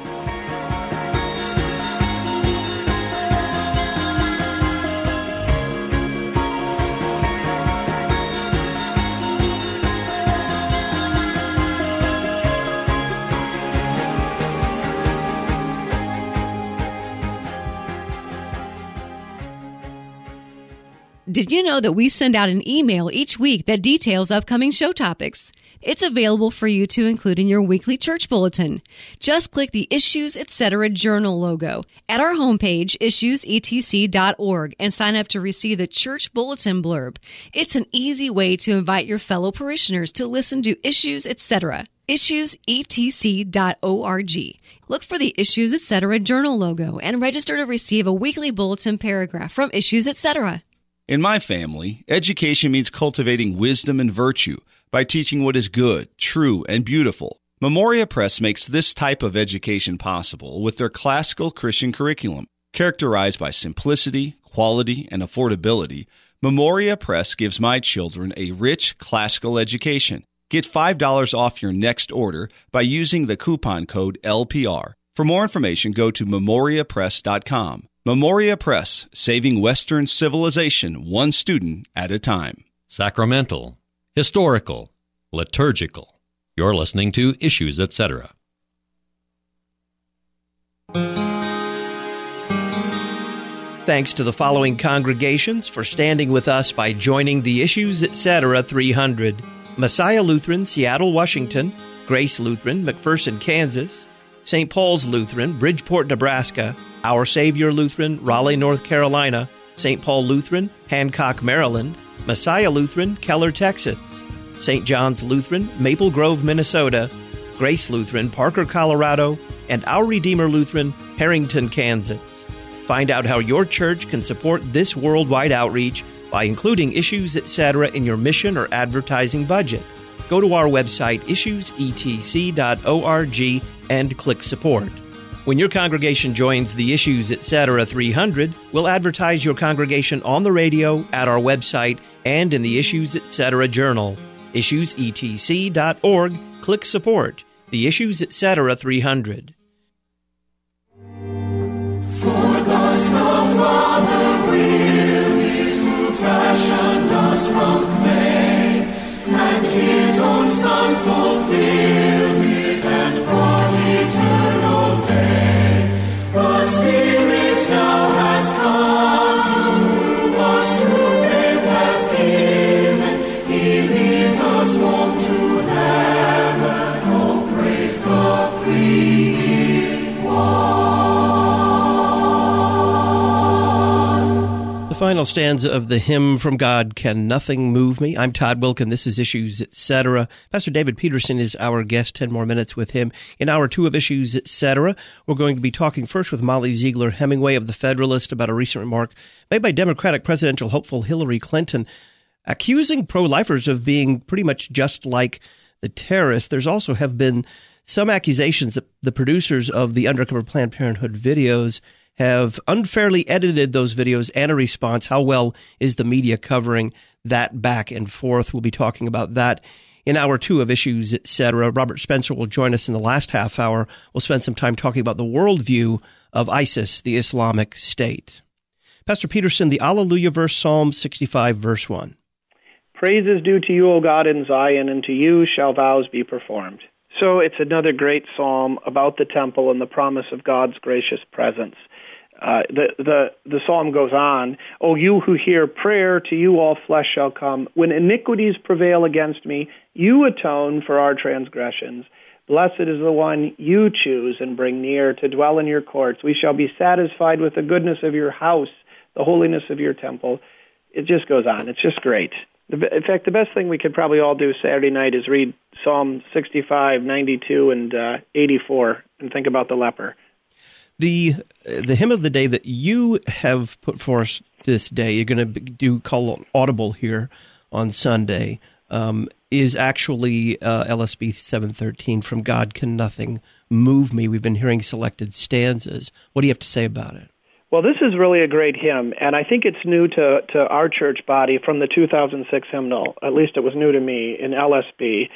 Did you know that we send out an email each week that details upcoming show topics? It's available for you to include in your weekly church bulletin. Just click the Issues Etc. Journal logo at our homepage, issuesetc.org, and sign up to receive the church bulletin blurb. It's an easy way to invite your fellow parishioners to listen to Issues Etc. issuesetc.org. Look for the Issues Etc. Journal logo and register to receive a weekly bulletin paragraph from Issues Etc. In my family, education means cultivating wisdom and virtue by teaching what is good, true, and beautiful. Memoria Press makes this type of education possible with their classical Christian curriculum. Characterized by simplicity, quality, and affordability, Memoria Press gives my children a rich classical education. Get $5 off your next order by using the coupon code LPR. For more information, go to memoriapress.com. Memoria Press, saving Western civilization one student at a time. Sacramental, historical, liturgical. You're listening to Issues Etc. Thanks to the following congregations for standing with us by joining the Issues Etc. 300. Messiah Lutheran, Seattle, Washington; Grace Lutheran, McPherson, Kansas; St. Paul's Lutheran, Bridgeport, Nebraska; Our Savior Lutheran, Raleigh, North Carolina; St. Paul Lutheran, Hancock, Maryland; Messiah Lutheran, Keller, Texas; St. John's Lutheran, Maple Grove, Minnesota; Grace Lutheran, Parker, Colorado; and Our Redeemer Lutheran, Harrington, Kansas. Find out how your church can support this worldwide outreach by including Issues Etc. in your mission or advertising budget. Go to our website, issuesetc.org, and click Support. When your congregation joins the Issues Etc. 300, we'll advertise your congregation on the radio, at our website, and in the Issues Etc. journal. IssuesETC.org. Click Support. The Issues Etc. 300. For thus the Father willed it to fashion us from clay, and His own Son fulfilled it and brought eternal day. The Spirit now has come to us, true faith has given. He leads us home to heaven. Oh, praise the three in one. The final stanza of the hymn From God Can Nothing Move Me. I'm Todd Wilkin. This is Issues Etc. Pastor David Peterson is our guest. 10 more minutes with him. In hour 2 of Issues Etc., we're going to be talking first with Molly Ziegler Hemingway of The Federalist about a recent remark made by Democratic presidential hopeful Hillary Clinton, accusing pro-lifers of being pretty much just like the terrorists. There's also have been some accusations that the producers of the undercover Planned Parenthood videos have unfairly edited those videos, and a response. How well is the media covering that back and forth? We'll be talking about that in hour 2 of Issues Etc. Robert Spencer will join us in the last half hour. We'll spend some time talking about the worldview of ISIS, the Islamic State. Pastor Peterson, the Alleluia verse, Psalm 65, verse 1. Praise is due to you, O God, in Zion, and to you shall vows be performed. So it's another great psalm about the temple and the promise of God's gracious presence. The psalm goes on, O you who hear prayer, to you all flesh shall come. When iniquities prevail against me, you atone for our transgressions. Blessed is the one you choose and bring near to dwell in your courts. We shall be satisfied with the goodness of your house, the holiness of your temple. It just goes on. It's just great. In fact, the best thing we could probably all do Saturday night is read Psalm 65, 92, and 84 and think about the leper. The hymn of the day that you have put forth this day, you're going to call audible here on Sunday, is actually LSB 713, From God Can Nothing Move Me. We've been hearing selected stanzas. What do you have to say about it? Well, this is really a great hymn, and I think it's new to our church body from the 2006 hymnal. At least it was new to me in LSB.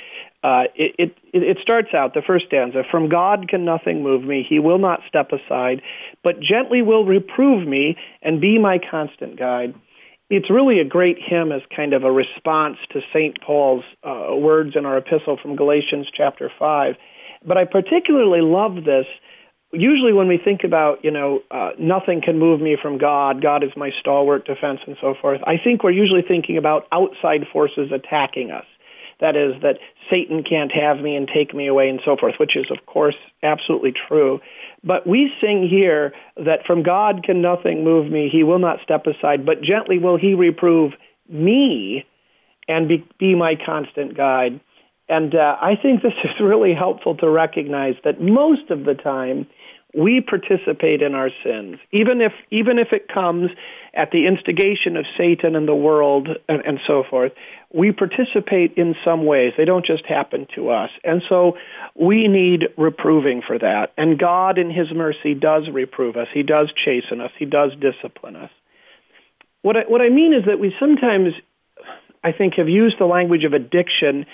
It starts out, the first stanza, From God can nothing move me, he will not step aside, but gently will reprove me and be my constant guide. It's really a great hymn as kind of a response to St. Paul's words in our epistle from Galatians chapter 5. But I particularly love this. Usually when we think about, nothing can move me from God, God is my stalwart defense and so forth, I think we're usually thinking about outside forces attacking us. That is, that Satan can't have me and take me away and so forth, which is, of course, absolutely true. But we sing here that from God can nothing move me, he will not step aside, but gently will he reprove me and be my constant guide. And I think this is really helpful to recognize that most of the time we participate in our sins, even if it comes at the instigation of Satan and the world and so forth. We participate in some ways. They don't just happen to us. And so we need reproving for that. And God in his mercy does reprove us. He does chasten us. He does discipline us. What I mean is that we sometimes, I think, have used the language of addiction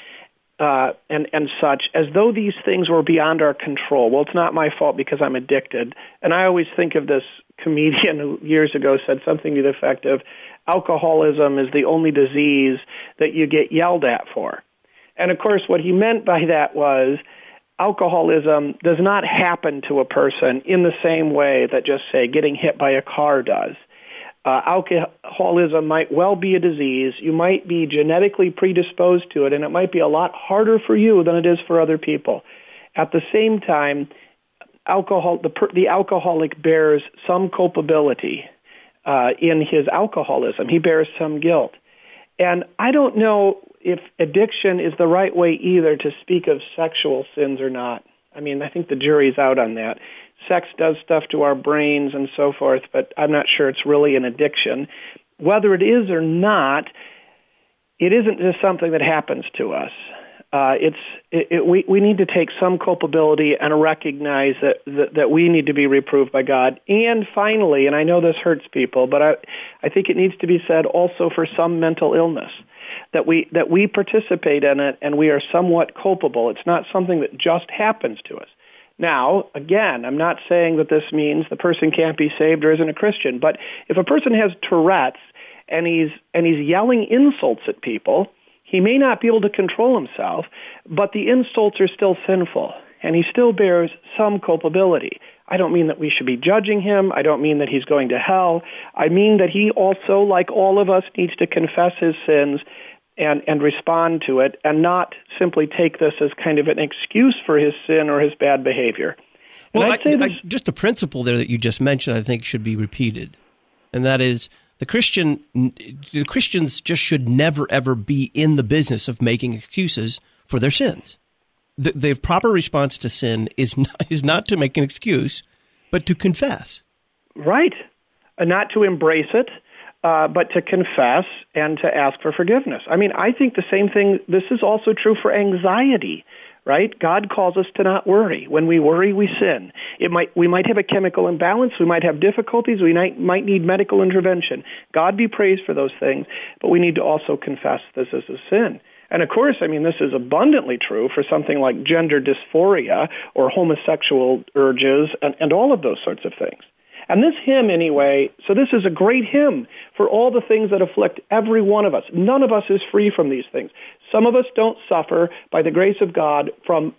and such, as though these things were beyond our control. Well, it's not my fault because I'm addicted. And I always think of this comedian who years ago said something to the effect of, alcoholism is the only disease that you get yelled at for. And of course, what he meant by that was alcoholism does not happen to a person in the same way that just, say, getting hit by a car does. Alcoholism might well be a disease. You might be genetically predisposed to it, and it might be a lot harder for you than it is for other people. At the same time, the alcoholic bears some culpability in his alcoholism. He bears some guilt. And I don't know if addiction is the right way either to speak of sexual sins or not. I mean, I think the jury's out on that. Sex does stuff to our brains and so forth, but I'm not sure it's really an addiction. Whether it is or not, it isn't just something that happens to us. We need to take some culpability and recognize that we need to be reproved by God. And finally, and I know this hurts people, but I think it needs to be said also for some mental illness, that we participate in it and we are somewhat culpable. It's not something that just happens to us. Now, again, I'm not saying that this means the person can't be saved or isn't a Christian, but if a person has Tourette's and he's yelling insults at people, he may not be able to control himself, but the insults are still sinful, and he still bears some culpability. I don't mean that we should be judging him. I don't mean that he's going to hell. I mean that he also, like all of us, needs to confess his sins and respond to it, and not simply take this as kind of an excuse for his sin or his bad behavior. Well, just the principle there that you just mentioned, I think, should be repeated, and that is the Christians just should never, ever be in the business of making excuses for their sins. The proper response to sin is not to make an excuse, but to confess. Right. Not to embrace it, but to confess and to ask for forgiveness. I mean, I think the same thing, this is also true for anxiety, right? God calls us to not worry. When we worry, we sin. We might have a chemical imbalance, we might have difficulties, we might need medical intervention. God be praised for those things, but we need to also confess this as a sin. And of course, I mean, this is abundantly true for something like gender dysphoria or homosexual urges and all of those sorts of things. And this hymn, anyway, so this is a great hymn for all the things that afflict every one of us. None of us is free from these things. Some of us don't suffer, by the grace of God, from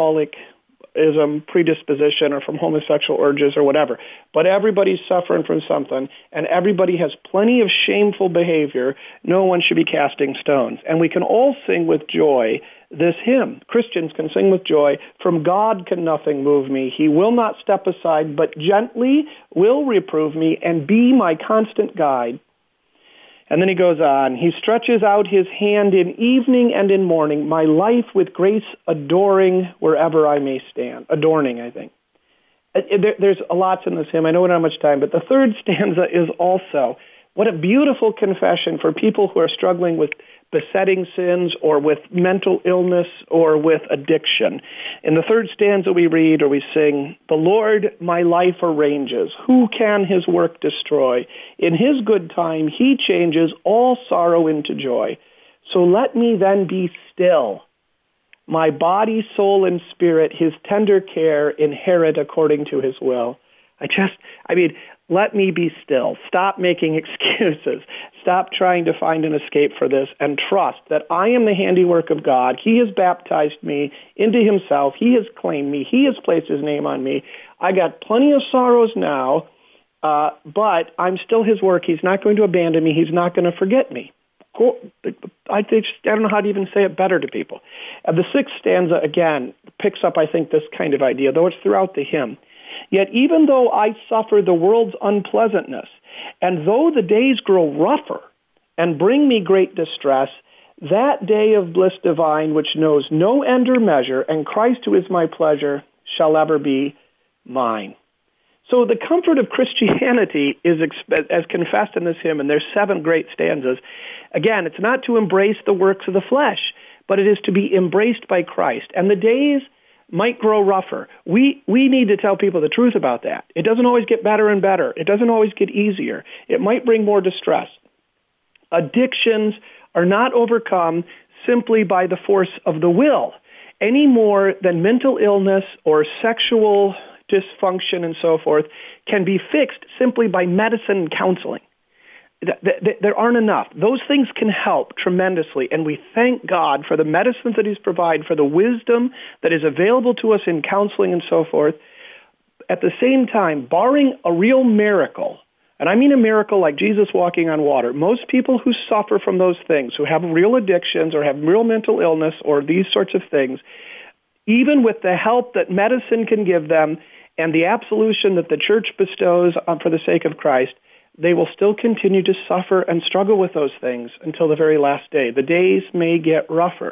alcoholism predisposition or from homosexual urges or whatever. But everybody's suffering from something, and everybody has plenty of shameful behavior. No one should be casting stones. And we can all sing with joy this hymn. Christians can sing with joy, "From God can nothing move me. He will not step aside, but gently will reprove me and be my constant guide." And then he goes on, "He stretches out his hand in evening and in morning, my life with grace adoring wherever I may stand." Adorning, I think. There's a lot in this hymn. I know we don't have much time, but the third stanza is also, what a beautiful confession for people who are struggling with besetting sins or with mental illness or with addiction. In the third stanza we read or we sing, "The Lord my life arranges. Who can his work destroy? In his good time he changes all sorrow into joy. So let me then be still. My body, soul, and spirit his tender care inherit according to his will." Let me be still. Stop making excuses. Stop trying to find an escape for this and trust that I am the handiwork of God. He has baptized me into himself. He has claimed me. He has placed his name on me. I got plenty of sorrows now, but I'm still his work. He's not going to abandon me. He's not going to forget me. I don't know how to even say it better to people. The sixth stanza, again, picks up, I think, this kind of idea, though it's throughout the hymn. "Yet even though I suffer the world's unpleasantness, and though the days grow rougher and bring me great distress, that day of bliss divine which knows no end or measure, and Christ who is my pleasure, shall ever be mine." So the comfort of Christianity is as confessed in this hymn, and there's 7 great stanzas. Again, it's not to embrace the works of the flesh, but it is to be embraced by Christ. And the days might grow rougher. We need to tell people the truth about that. It doesn't always get better and better. It doesn't always get easier. It might bring more distress. Addictions are not overcome simply by the force of the will, any more than mental illness or sexual dysfunction and so forth can be fixed simply by medicine and counseling. There aren't enough. Those things can help tremendously, and we thank God for the medicines that he's provided, for the wisdom that is available to us in counseling and so forth. At the same time, barring a real miracle, and I mean a miracle like Jesus walking on water, most people who suffer from those things, who have real addictions or have real mental illness or these sorts of things, even with the help that medicine can give them and the absolution that the church bestows for the sake of Christ, they will still continue to suffer and struggle with those things until the very last day. The days may get rougher.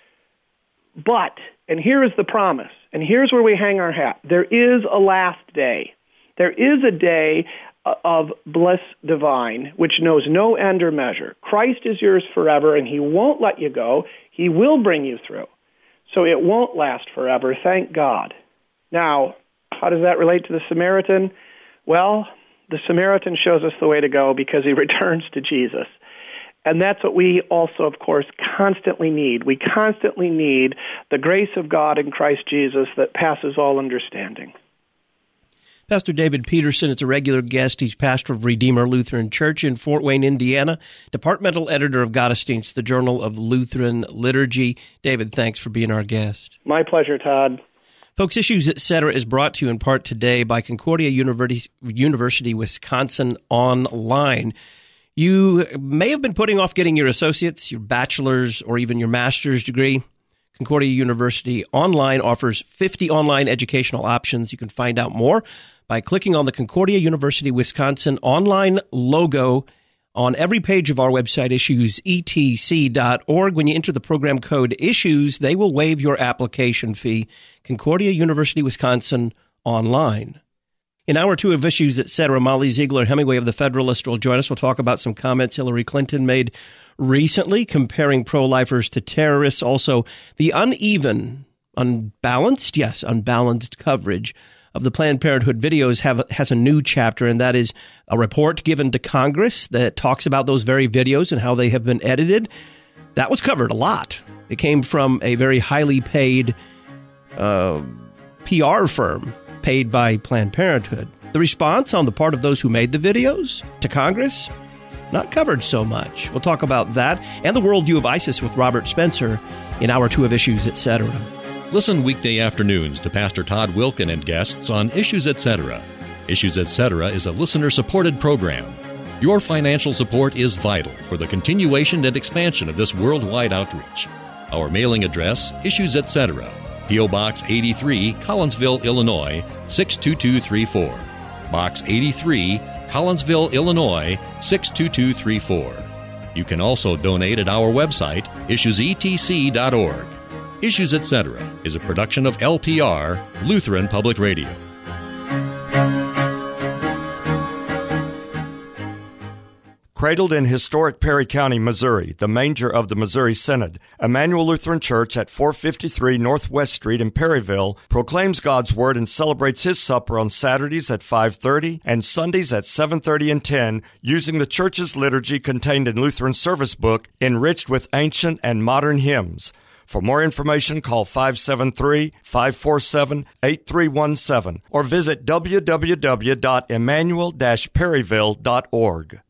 But, and here is the promise, and here's where we hang our hat, there is a last day. There is a day of bliss divine, which knows no end or measure. Christ is yours forever, and he won't let you go. He will bring you through. So it won't last forever, thank God. Now, how does that relate to the Samaritan? Well, the Samaritan shows us the way to go because he returns to Jesus. And that's what we also, of course, constantly need. We constantly need the grace of God in Christ Jesus that passes all understanding. Pastor David Peterson is a regular guest. He's pastor of Redeemer Lutheran Church in Fort Wayne, Indiana, departmental editor of Gottesdienst, the Journal of Lutheran Liturgy. David, thanks for being our guest. My pleasure, Todd. Folks, Issues Etc. is brought to you in part today by Concordia University, Wisconsin Online. You may have been putting off getting your associate's, your bachelor's, or even your master's degree. Concordia University Online offers 50 online educational options. You can find out more by clicking on the Concordia University Wisconsin Online logo on every page of our website, issuesetc.org. When you enter the program code ISSUES, they will waive your application fee. Concordia University Wisconsin Online. In hour two of Issues Etc., Molly Ziegler-Hemingway of The Federalist will join us. We'll talk about some comments Hillary Clinton made recently comparing pro-lifers to terrorists. Also, the unbalanced coverage of the Planned Parenthood videos has a new chapter, and that is a report given to Congress that talks about those very videos and how they have been edited. That was covered a lot. It came from a very highly paid PR firm paid by Planned Parenthood. The response on the part of those who made the videos to Congress, not covered so much. We'll talk about that and the worldview of ISIS with Robert Spencer in hour two of Issues Etc. Listen weekday afternoons to Pastor Todd Wilken and guests on Issues Etc. Issues Etc. is a listener-supported program. Your financial support is vital for the continuation and expansion of this worldwide outreach. Our mailing address, Issues Etc., P.O. Box 83, Collinsville, Illinois, 62234. Box 83, Collinsville, Illinois, 62234. You can also donate at our website, issuesetc.org. Issues Etc. is a production of LPR, Lutheran Public Radio. Cradled in historic Perry County, Missouri, the manger of the Missouri Synod, Emmanuel Lutheran Church at 453 Northwest Street in Perryville proclaims God's Word and celebrates His supper on Saturdays at 5:30 and Sundays at 7:30 and 10 using the church's liturgy contained in Lutheran Service Book, enriched with ancient and modern hymns. For more information, call 573-547-8317 or visit www.emmanuel-perryville.org.